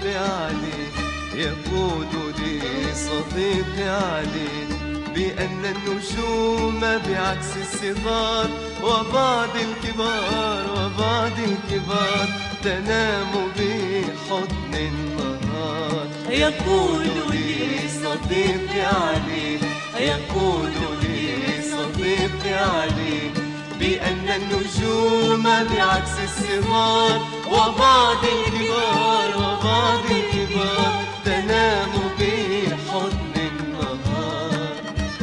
علي، يقول لي صديقي علي بأن النجوم بعكس الصغار وبعض الكبار تنام بحضن النهار. يقول لي صديقي علي، يقول لي صديقي علي بأن النجوم بعكس الصغار وبعض الكبار تنام بحضن النهار.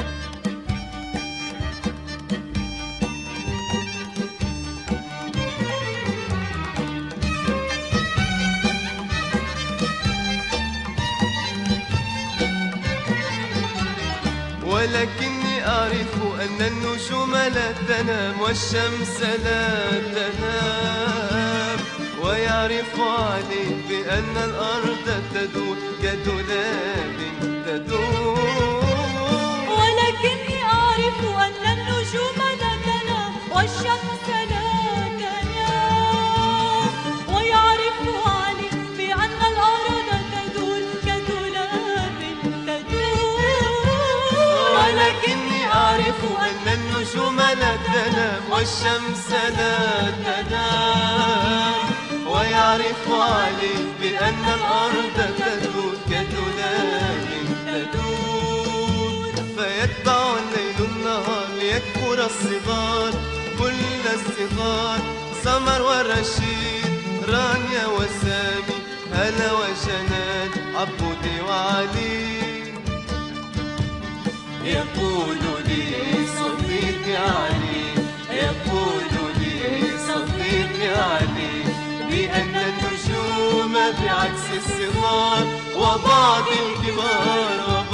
ولكني أعرف أن النجوم لا تنام والشمس لا تنام، ويعرف علي بأن الأرض تدور كدولاب تدور. ولكني أعرف أن النجوم لا تنام والشمس لا تنام، ويعرف علي بأن الأرض تدور كدولاب تدور. ولكني أعرف أن النجوم لا تنام والشمس لا تنام، ويعرف علي بأن الأرض تدور كدولاب تدور. فيتبع الليل النهار ليكبر الصغار، كل الصغار سمر ورشيد رانيا وسامي هلا وجنان عبودي وعلي. يقول لي صديقي علي، يقول لي صديقي علي بأن النجوم بعكس الصغار وبعض الكبار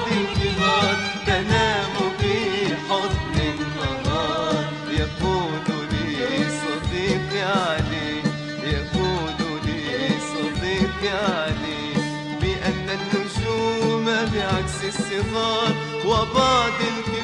تنام بحضن النهار. يقول لي صديقي علي، يقول لي صديقي علي بأن النجوم بعكس الصغار وبعض الكبار